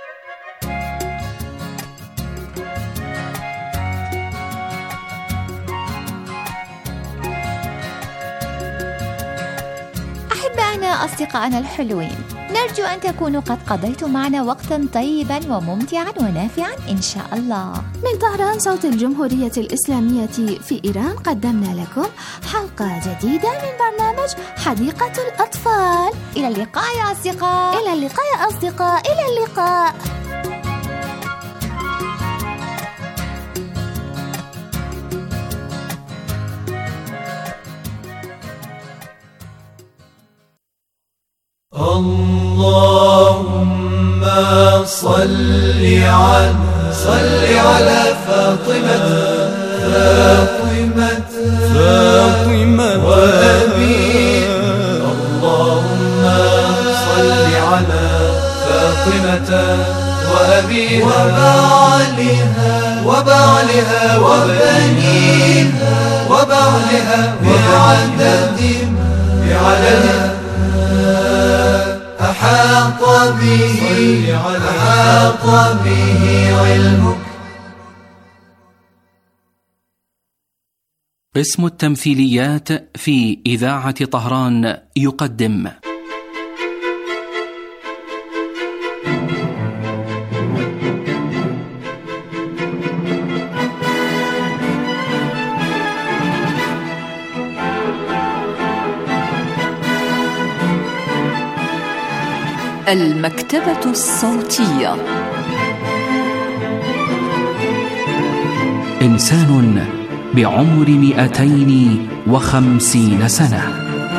أحبائنا أصدقائنا الحلوين، نرجو أن تكونوا قد قضيتم معنا وقتا طيبا وممتعا ونافعا إن شاء الله. من طهران صوت الجمهورية الإسلامية في إيران قدمنا لكم حلقة جديدة من برنامج حديقة الأطفال. إلى اللقاء يا أصدقاء. إلى اللقاء يا أصدقاء. إلى اللقاء. اللهم صل على فاطمة وأبيها. اللهم صل على فاطمة وأبيها وبعلها وبنيها بعدد أحاط به علمك. قسم التمثيليات في إذاعة طهران يقدم المكتبة الصوتية. إنسان بعمر 250 سنة.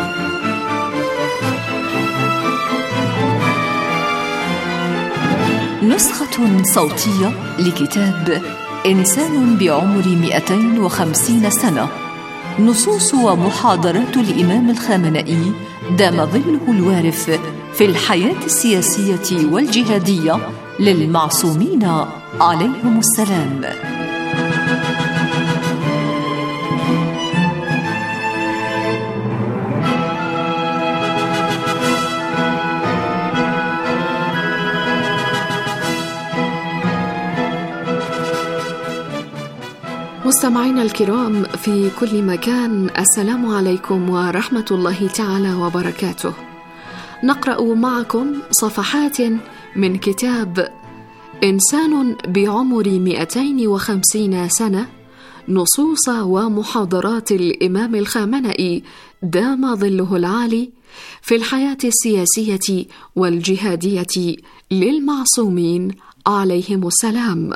نسخة صوتية لكتاب إنسان بعمر 250 سنة، نصوص ومحاضرات الإمام الخامنئي دام ظله الوارف في الحياة السياسية والجهادية للمعصومين عليهم السلام. مستمعينا الكرام في كل مكان، السلام عليكم ورحمة الله تعالى وبركاته. نقرأ معكم صفحات من كتاب إنسان بعمر 250 سنة، نصوص ومحاضرات الإمام الخامنئي دام ظله العالي في الحياة السياسية والجهادية للمعصومين عليهم السلام.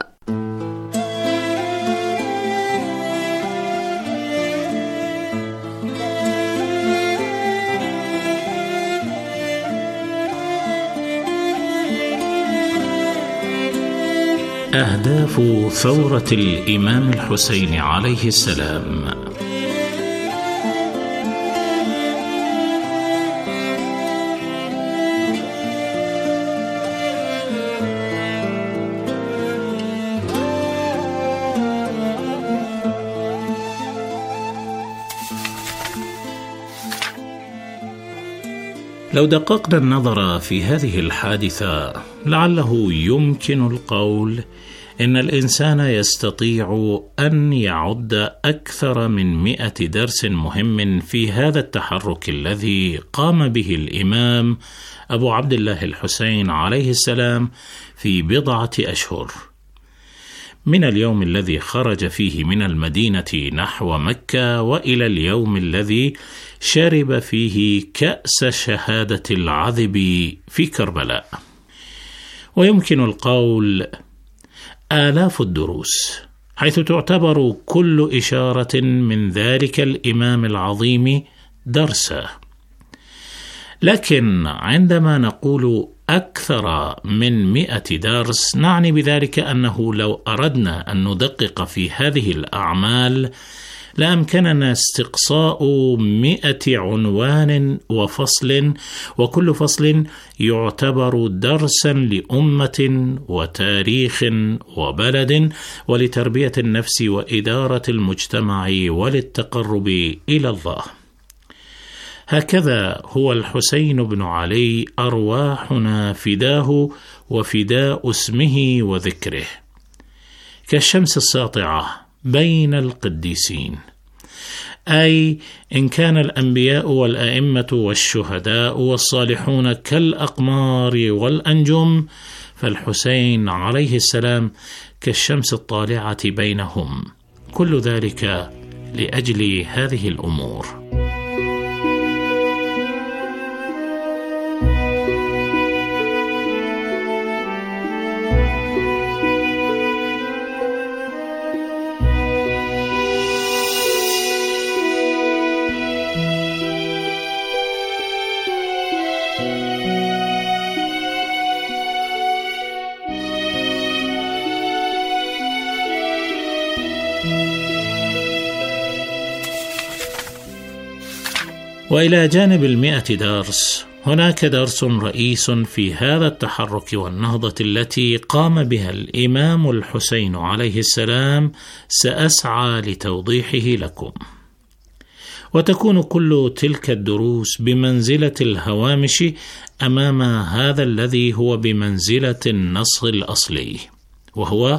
أهداف ثورة الإمام الحسين عليه السلام. لو دققنا النظر في هذه الحادثة لعله يمكن القول إن الإنسان يستطيع أن يعد أكثر من 100 درس مهم في هذا التحرك الذي قام به الإمام أبو عبد الله الحسين عليه السلام في بضعة أشهر، من اليوم الذي خرج فيه من المدينة نحو مكة وإلى اليوم الذي شرب فيه كأس شهادة العذب في كربلاء. ويمكن القول آلاف الدروس حيث تعتبر كل إشارة من ذلك الإمام العظيم درسا. لكن عندما نقول أكثر من 100 درس نعني بذلك أنه لو أردنا أن ندقق في هذه الأعمال لأمكننا استقصاء 100 عنوان وفصل، وكل فصل يعتبر درسا لأمة وتاريخ وبلد ولتربية النفس وإدارة المجتمع وللتقرب إلى الله. هكذا هو الحسين بن علي أرواحنا فداه وفداء اسمه وذكره، كالشمس الساطعة بين القديسين، أي إن كان الأنبياء والأئمة والشهداء والصالحون كالأقمار والأنجم، فالحسين عليه السلام كالشمس الطالعة بينهم، كل ذلك لأجل هذه الأمور. وإلى جانب 100 درس هناك درس رئيس في هذا التحرك والنهضة التي قام بها الإمام الحسين عليه السلام، سأسعى لتوضيحه لكم. وتكون كل تلك الدروس بمنزلة الهوامش أمام هذا الذي هو بمنزلة النص الأصلي، وهو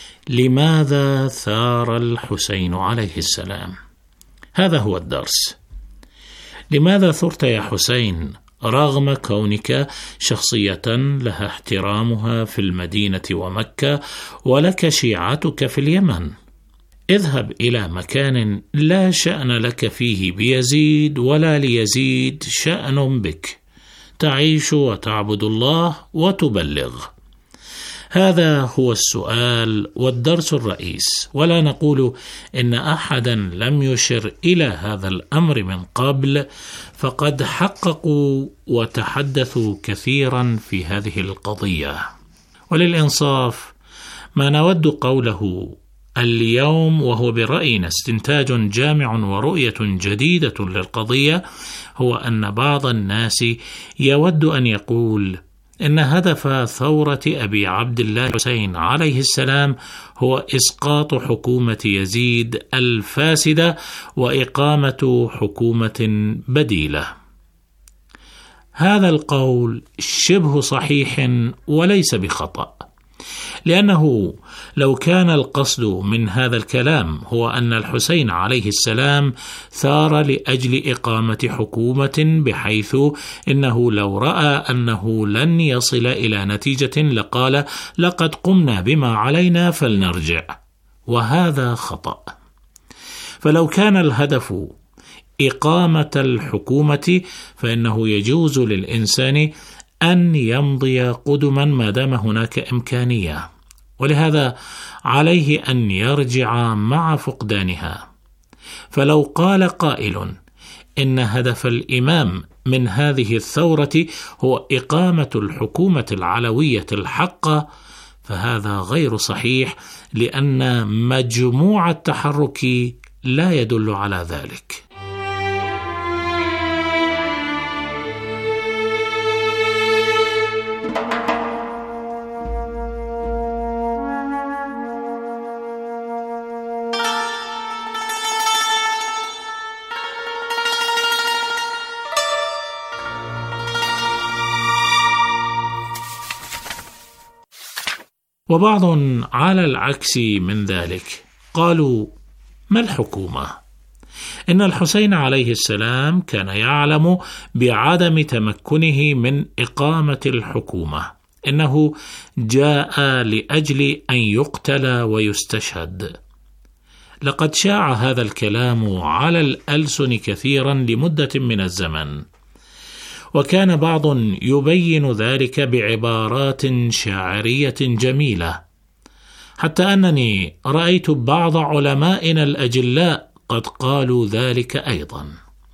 لماذا ثار الحسين عليه السلام؟ هذا هو الدرس. لماذا ثرت يا حسين رغم كونك شخصية لها احترامها في المدينة ومكة ولك شيعتك في اليمن؟ اذهب إلى مكان لا شأن لك فيه بيزيد ولا ليزيد شأن بك، تعيش وتعبد الله وتبلغ. هذا هو السؤال والدرس الرئيس، ولا نقول إن أحدا لم يشر إلى هذا الأمر من قبل، فقد حققوا وتحدثوا كثيرا في هذه القضية. وللإنصاف ما نود قوله اليوم، وهو برأينا استنتاج جامع ورؤية جديدة للقضية، هو أن بعض الناس يود أن يقول إن هدف ثورة أبي عبد الله الحسين عليه السلام هو إسقاط حكومة يزيد الفاسدة وإقامة حكومة بديلة. هذا القول شبه صحيح وليس بخطأ، لأنه لو كان القصد من هذا الكلام هو أن الحسين عليه السلام ثار لأجل إقامة حكومة بحيث إنه لو رأى أنه لن يصل إلى نتيجة لقال لقد قمنا بما علينا فلنرجع، وهذا خطأ. فلو كان الهدف إقامة الحكومة فإنه يجوز للإنسان أن يمضي قدما ما دام هناك إمكانية، ولهذا عليه أن يرجع مع فقدانها. فلو قال قائل إن هدف الإمام من هذه الثورة هو إقامة الحكومة العلوية الحقة، فهذا غير صحيح، لأن مجموع التحرك لا يدل على ذلك. وبعض على العكس من ذلك قالوا: ما الحكومة؟ إن الحسين عليه السلام كان يعلم بعدم تمكنه من إقامة الحكومة، إنه جاء لأجل أن يقتل ويستشهد. لقد شاع هذا الكلام على الألسن كثيرا لمدة من الزمن، وكان بعض يبين ذلك بعبارات شاعرية جميلة، حتى أنني رأيت بعض علمائنا الأجلاء قد قالوا ذلك أيضا.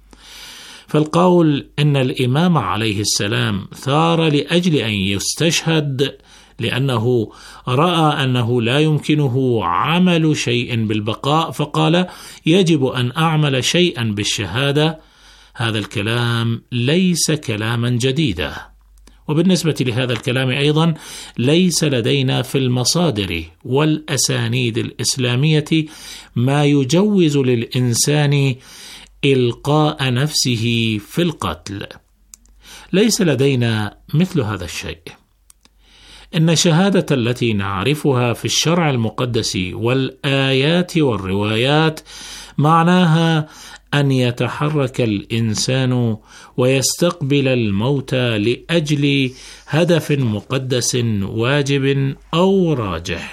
فالقول إن الإمام عليه السلام ثار لأجل أن يستشهد لأنه رأى أنه لا يمكنه عمل شيء بالبقاء فقال يجب أن أعمل شيئا بالشهادة، هذا الكلام ليس كلاما جديدا. وبالنسبة لهذا الكلام أيضا ليس لدينا في المصادر والأسانيد الإسلامية ما يجوز للإنسان إلقاء نفسه في القتل، ليس لدينا مثل هذا الشيء. إن الشهادة التي نعرفها في الشرع المقدس والآيات والروايات معناها أن يتحرك الإنسان ويستقبل الموت لأجل هدف مقدس واجب أو راجح.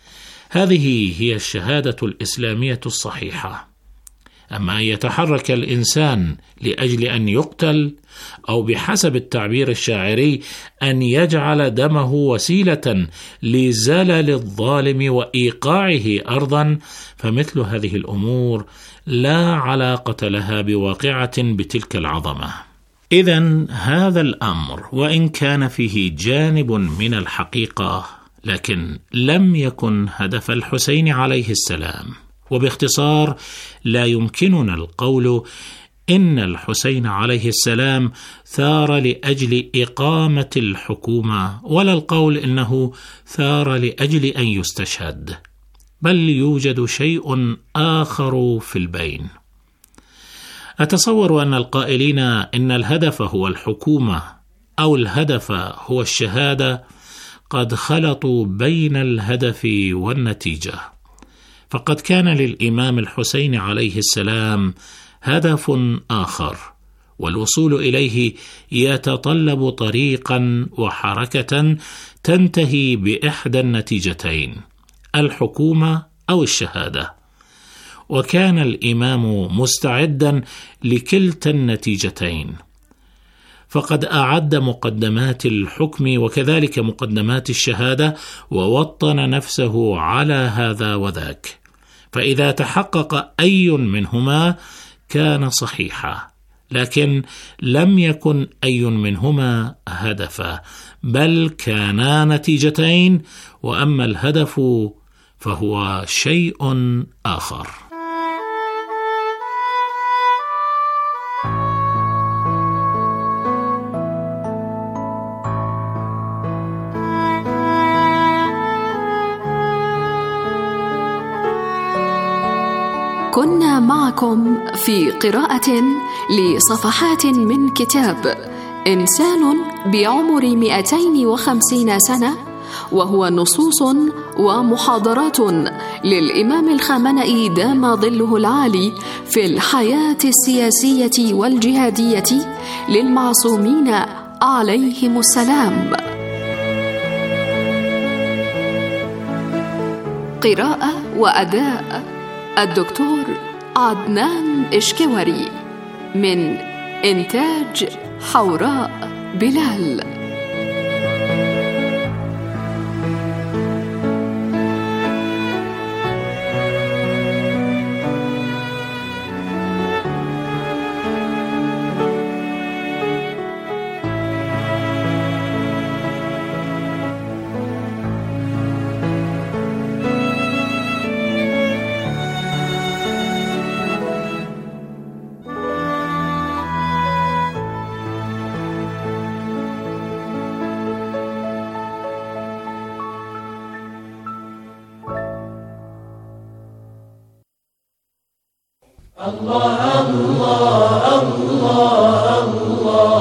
هذه هي الشهادة الإسلامية الصحيحة. أما أن يتحرك الإنسان لأجل أن يقتل، أو بحسب التعبير الشاعري أن يجعل دمه وسيلة لزلل الظالم وإيقاعه أرضا، فمثل هذه الأمور لا علاقة لها بواقعة بتلك العظمة. إذن هذا الأمر وإن كان فيه جانب من الحقيقة، لكن لم يكن هدف الحسين عليه السلام. وباختصار لا يمكننا القول إن الحسين عليه السلام ثار لأجل إقامة الحكومة، ولا القول إنه ثار لأجل أن يستشهد، بل يوجد شيء آخر في البين. أتصور أن القائلين إن الهدف هو الحكومة أو الهدف هو الشهادة قد خلطوا بين الهدف والنتيجة، فقد كان للإمام الحسين عليه السلام هدف آخر، والوصول إليه يتطلب طريقا وحركة تنتهي بإحدى النتيجتين، الحكومة أو الشهادة، وكان الإمام مستعدا لكلتا النتيجتين، فقد أعد مقدمات الحكم وكذلك مقدمات الشهادة ووطن نفسه على هذا وذاك، فإذا تحقق أي منهما كان صحيحا، لكن لم يكن أي منهما هدفا، بل كانا نتيجتين، وأما الهدف فهو شيء آخر. كنا معكم في قراءة لصفحات من كتاب إنسان بعمر 250 سنة، وهو نصوص ومحاضرات للإمام الخامنئي دام ظله العالي في الحياة السياسية والجهادية للمعصومين عليهم السلام. قراءة وأداء الدكتور عدنان إشكوري، من إنتاج حوراء بلال. الله الله الله الله